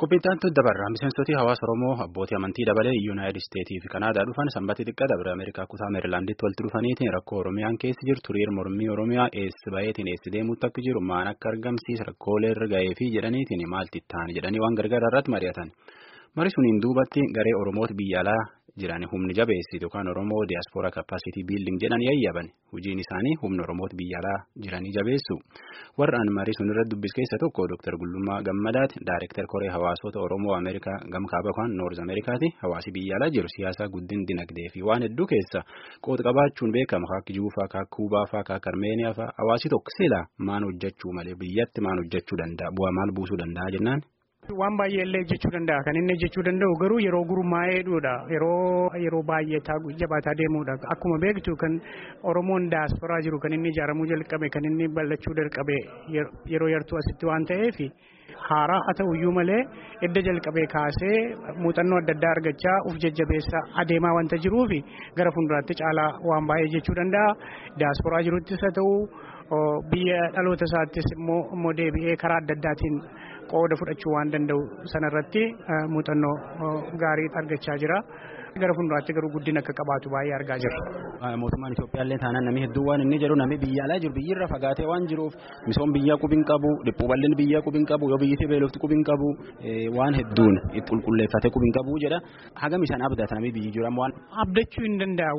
Kopheettantu dabarra miseensota hawaasa Oromoo abbootii amantii dabalee Yuunaayitid Isteetii fi Kanaadaa dhufan sanbata xiqqaa dabre Ameerikaa kutaa Meerilaanditti walitti dhufaniitiin rakkoo Oromiyaan keessa jirtu hiriira mormii Oromiyaa eessa baheetiin eessa deemuutti akka jiru maan akka argamsiisa rakkoolee irra ga'ee fi jedhaniitiin maalti ta'an jedhanii waan gargaara irratti mari'atan. Mari suniin duubatti garee Oromoota biyya alaa jiran humni jabeessitu yookaan Oromoo Diaspora Capacity Building jedhanii yayyaban hojiin isaanii humna Oromoota biyya alaa jiranii jabeessu. Warraan marii sun irratti dubbis keessa tokko Dr. Gullummaa Gammadaati Daayirektar Koree Hawaasota Oromoo Ameerikaa Gamkaaba yookaan Noorz Ameerikaati hawaasi biyya alaa jiru siyaasa guddin dinagdee fi waan hedduu keessa qooda qabaachuun beekama akka Juufaa akka Kuubaa akka Armeeniyaa fa'aa hawaasi tokko sila maan hojjechuu malee biyyatti maan hojjechuu danda'a bu'aa maal buusuu danda'a jennaan. Waan baay'ee illee jechuu danda'a kan inni jechuu danda'u garuu yeroo gurmaa'eedha yeroo baay'ee jabaataa deemuudha akkuma beektu kan Oromoon daasporaa jiru kan inni ijaaramuu jalqabe kan inni bal'achuu jalqabe yeroo yartuu asitti waan ta'eef haaraa haa ta'uyyuu malee edda jalqabee kaasee muuxannoo adda addaa argachaa uf jajjabeessa adeemaa wanta jiruufi gara fuulduraatti caalaa waan baay'ee jechuu danda'a daasporaa jiruttis haa ta'u biyya dhaloota isaattis immoo deebi'ee karaa adda addaatiin qooda fudhachuu waan danda'u sanarratti muuxannoo gaarii argachaa jira. Gara fuulduraatti garuu guddina akka qabaatu baay'ee argaa jirra. Mootummaan Itoophiyaa illee taanaan namni hedduu waan inni jedhu namni biyya alaa jiru biyyirra fagaatee waan jiruuf misoom biyyaa qubiin qabu dhiphuu bal'inni biyyaa qubiin qabu yoo biyyittii beelofti qubiin qabu waan hedduun itti qulqulleeffatee qubiin qabu jedha. Hagam isaan abdata namni biyyi jiru amma waan. Abdachuu hin danda'a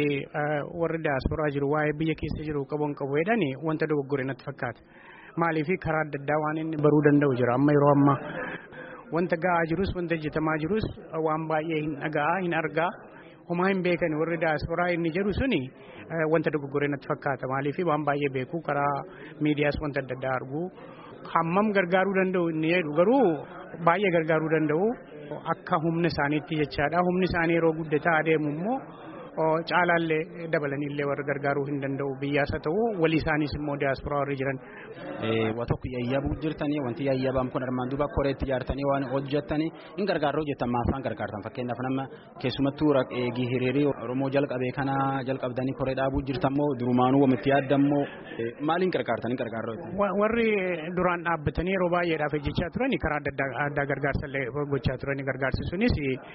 warri daasporaa jiru waa'ee biyya keessa jiru qabuun qabu jedhani wanta dogoggore natti fakkaata. Maaliif karaa adda addaa waan inni baruu danda'u jira amma yeroo ammaa. Wanta ga'aa jirus wanta hojjetamaa jirus waan baay'ee hin dhaga'aa hin argaa homaa hin beekan warri daasporaa inni jedhu suni wanta dogoggoree natti fakkaata maaliif waan baay'ee beeku karaa miidiyaas wanta adda addaa argu hammam gargaaruu danda'u inni jedhu garuu baay'ee gargaaruu danda'u akka humna isaaniitti jechaadha humni isaanii yeroo guddataa adeemu immoo caalaallee dabalaniillee warra gargaaruu hin danda'u biyyaas haa ta'u walii isaaniis immoo daasporaa warri jiran. Waa tokko yayyabuu jirtanii wanti yayyabaan kun armaan duuba koreetti ijaartanii waan hojjettanii hin gargaarroo jettan maafaan gargaartan fakkeenyaaf nama keessumattuu eegii hiriirii Oromoo jalqabee kana jalqabdanii koree dhaabuu jirtammoo durumaanuu wamitti yaadammoo maaliin gargaartanii gargaarroo? Warri duraan dhaabbatanii yeroo baay'eedhaaf hojjechaa turani karaa adda gargaarsallee gochaa turani gargaarsi sunis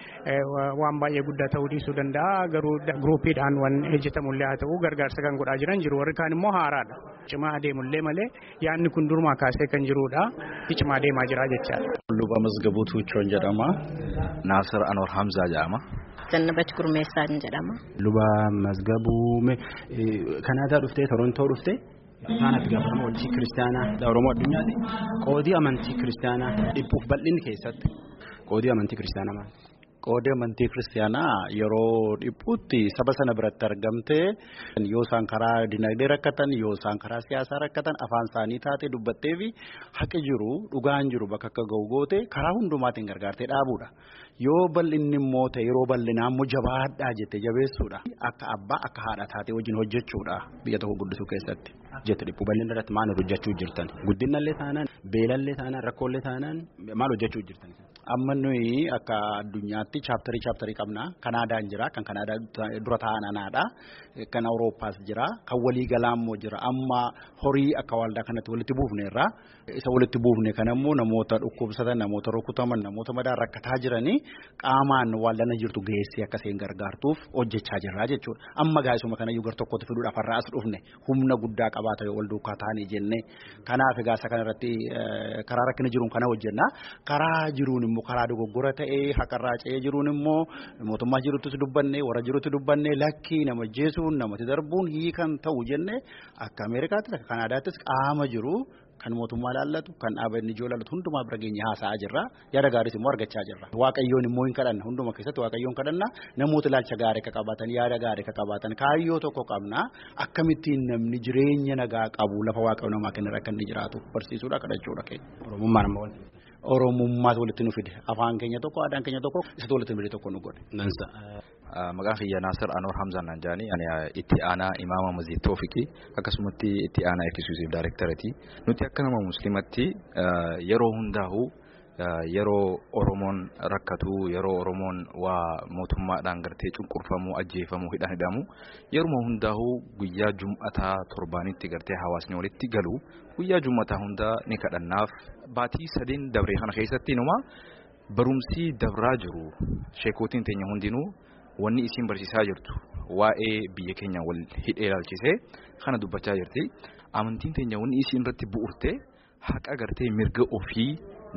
waan baay'ee guddaa ta'uu dhiisuu danda'a garuu groupiidhaan waan hojjetamullee haa ta'u gargaarsa kan godhaa jiran jiru warri kaan immoo haaraadha cimaa adeemullee malee yaadni kun durumaa kaasee kan jirudha cimaa adeemaa jira jechaadha. Luba Masgabuu Tuuchoon jedhama. Naasir Anwar Hamzaa jedhama. Jannabach Gurmeessaan jedhama. Luba Masgabuu Kanaadaa dhuftee Torontoo dhuftee Faanatti gaafatama waldaa kiristaanaa Oromoo addunyaatti qoodii amantii kiristaanaa dhiphuuf bal'inni keessatti qoodii amantii kiristaanaa maali? Qoodii amantii kiristaanaa yeroo dhiphuutti saba sana biratti argamtee yoo isaan karaa dinagdee rakkatan yoo isaan karaa siyaasaa rakkatan afaan isaanii taatee dubbattee fi haqi jiru dhugaan jiru bakka akka ga'u goote karaa hundumaatiin gargaartee dhaabuudha. Yoo bal'inni immoo ta'e yeroo bal'inaa immoo jabaadhaa jettee jabeessuudha. Akka abbaa akka haadha taatee wajjin hojjechuudha biyya tokko guddisuu keessatti. Jette dhiphuu bal'inni irratti maal hojjechuu jirtan? Guddinallee taanaan beelallee taanaan rakkoollee taanaan maal hojjechuu jirtan? Amma nuyi akka addunyaatti chaaptarii qabna. Kanaadaan jira kan Kanaadaa dura taa'anaadha. Kan Awurooppaas jira. Kan waliigalaa immoo jira. Amma horii akka waldaa kanatti walitti buufneerra. Isa walitti buufne kanammoo namoota dhukkubsatan namoota rukutaman namoota madaa rakkataa jiranii qaamaan waldana jirtu geessee akka isheen gargaartuuf hojjechaa jirra jechuudha. Amma gaa'isuma kanayyuu gar tokkotti fiduudhaaf har'a as dhufne humna guddaa qabaata yoo wal duukaa taa'anii jenne. Kanaaf egaa isa kanarratti karaa rakkina jiruun kana hojjenna. Karaa jiruun immoo karaa dogoggora ta'ee haqarraa ce'ee jiruun immoo mootummaa jiruttis dubbanne warra jirutti dubbanne lakkii nama jeesuun namatti darbuun hiikan ta'u jenne akka Ameerikaattis akka Kanaadaattis qaama jiru. Kan mootummaa laallatu kan dhaabbanni ijoo laallatu hundumaa bira geenye haasa'aa jirra yaada gaariis immoo argachaa jirra waaqayyoon immoo hin kadhanna hunduma keessatti waaqayyoon kadhanna namoota ilaalcha gaarii akka qabaatan yaada gaarii akka qabaatan kaayyoo tokko qabna akkamittiin namni jireenya nagaa qabu lafa waaqayyo namaa kennerra akka inni jiraatu barsiisuudha kadhachuudha keenya. Oromummaas walitti nu fide afaan keenya tokko aadaan keenya tokko isa walitti fide tokko nu godhe. Maqaan kiyya Naasir Anwar Hamzaan naan jedhani ani itti aanaa imaama Masjid Toofiqi akkasumatti itti aanaa Eksklusiv Daayirektareeti. Nuti akka nama musliimatti yeroo hundaa'u yeroo Oromoon rakkatu yeroo Oromoon waa mootummaadhaan gartee cunqurfamu ajjeefamu hidhamu yeroo hundaa'u guyyaa Jum'ataa torbaanitti gartee hawaasni walitti galu guyyaa Jum'ataa hunda ni kadhannaaf baatii 3 dabree kana keessatti numa barumsi dabraa jiru sheekotiin teenya hundinuu wanni isin barsiisaa jirtu waa'ee biyya keenya wal hidhee ilaalchisee kana dubbachaa jirti. Amantiin teenya wanni isin irratti bu'urtee haqa gartee mirga ofii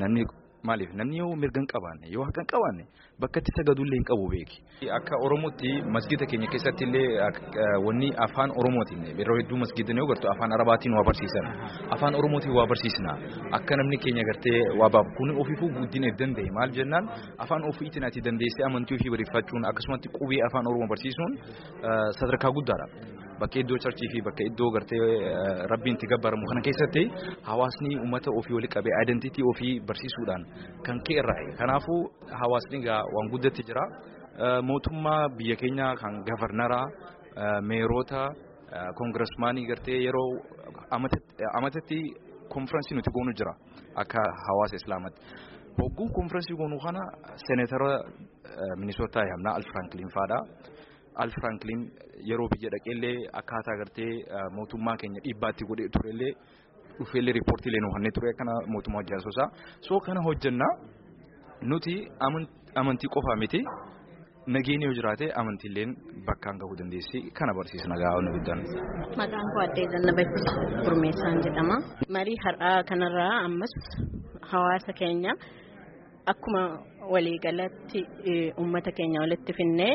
namni yoo mirga hin qabaanne yoo haqa hin qabaanne bakka itti sagadullee hin qabu beeki. Akka Oromootti masgida keenya keessatti illee wanni afaan Oromootiin yeroo hedduu masgidni yoo gartuu afaan Arabaatiin waa barsiisan afaan Oromootiin waa barsiisna akka namni keenya gartee waa baaf kun ofiifuu guddinee danda'e maal jennaan afaan ofiitiin ati dandeessee amantii ofii bariifachuun akkasumatti qubee afaan Oromoo barsiisuun sadarkaa guddaadha. Bakka iddoo charchii fi bakka iddoo gartee rabbiin itti gabbaramu kana keessatti hawaasni uummata ofii wali qabee identity ofii barsiisuudhaan kan ka'e irraa kanaafuu hawaasni waan guddatti jira mootummaa biyya keenya kan gavarnaraa meerota koongirasmaanii gartee yeroo amatatti konfiraansii nuti goonu jira akka hawaasa islaamatti hogguu konfiraansii goonu kana seenetara Minnesota yaamna Al Franklin faadha. Al Franklin yeroo biyya dhaqeellee akkaataa gartee mootummaa keenya dhiibbaatti godhee turellee dhufeellee riippoortiilee nu hannee ture kana mootummaa hojjaasosaa soo kana hojjannaa nuti amantii qofaa miti nageenya yoo jiraate amantiileen bakkaan gahuu dandeessi kana barsiisna gaa'onni guddaan. Maqaan koo Addee Zannabach Gurmeessaan jedhama. Marii har'aa kanarraa ammas hawaasa keenya akkuma waliigalatti uummata keenya walitti finnee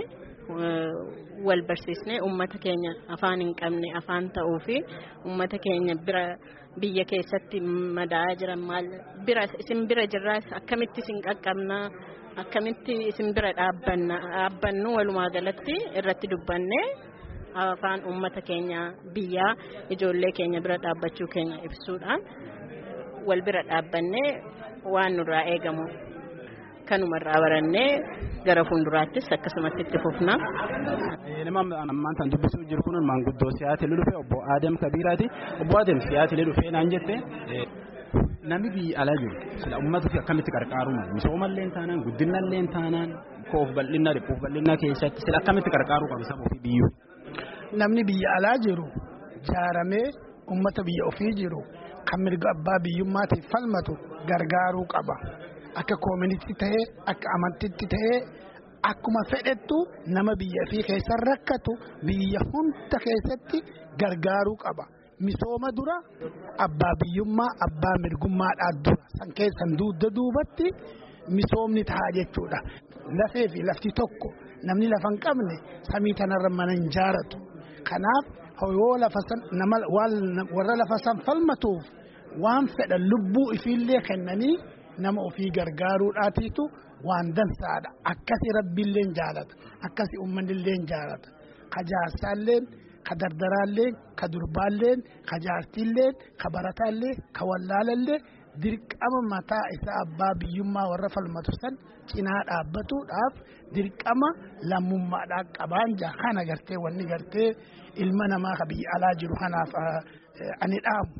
wal barsiisnee uummata keenya afaan hin qabne afaan ta'uu fi uummata keenya biyya keessatti madaa'aa jiran maal isin bira jirraas akkamitti isin qaqqabna akkamitti isin bira dhaabbannu walumaa galatti irratti dubbannee afaan uummata keenya biyyaa ijoollee keenya bira dhaabbachuu keenya ibsuudhaan wal bira dhaabbannee waan nurraa eegamu kanumarraa barannee gara fuulduraattis akkasumatti itti fufna. Nama ammaan tan dubbisuu jiru kun maanguddoo Siyaatilee dhufe obbo Adam Kabiraati. Obbo Adam Siyaatilee dhufee naan jette namni biyya alaa jiru sila uummata fi akkamitti qarqaaru misoomallee taanaan guddinallee taanaan koof bal'inna dhiphuuf bal'inna keessatti sila akkamitti qarqaaru qabu sabuu fi biyyuu. Namni biyya alaa jiru jaaramee uummata biyya ofii jiru kan mirga abbaa biyyummaatiif falmatu gargaaruu qaba. Akka community ta'ee akka amantiitti ta'ee akkuma fedhettu nama biyya fi keessa rakkatu biyya hunda keessatti gargaaruu qaba. Misooma dura abbaa biyyummaa abbaa mirgummaadhaa dura san keessan duubatti misoomni ta'a jechuudha. Lafee fi lafti tokko namni lafa hin qabne samii tanarra mana hin jaaratu. Kanaaf yoo lafa san nama warra lafa san falmatuuf waan fedhan lubbuu ifiillee kennanii nama ofii gargaaruudhaatiitu waan dansaadha. Akkasi rabbiillee jaalata. Akkasi uummanillee jaalata. Ka jaarsaalleen, ka dardaraalleen, ka durbaalleen, ka jaartiilleen, ka barataallee, ka wallaalallee dirqama mataa isaa abbaa biyyummaa warra falmatu san cinaa dhaabbatuudhaaf dirqama lammummaadhaan qabaan jaa kana gartee wanni gartee ilma namaa ka biyya alaa jiru kanaaf ani dhaamu.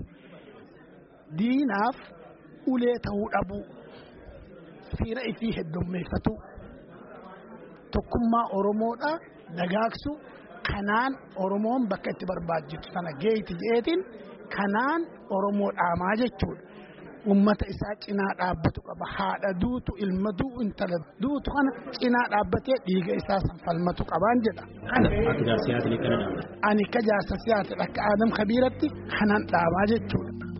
Diinaaf ulee ta'uu dhabuu fiira ifii heddummeeffatu tokkummaa Oromoodhaa dagaagsu kanaan Oromoon bakka itti barbaachisu sana geeyti jeetiin kanaan Oromoo dhaamaa jechuudha. Uummata isaa cinaa dhaabbatu qaba. Haadha duutu ilma du'u intala duutu kana cinaa dhaabbatee dhiiga isaa san falmatu qabaan jedha. Ani ka jaarsa siyaatilee akka Adam Kabiratti kanaan dhaamaa jechuudha.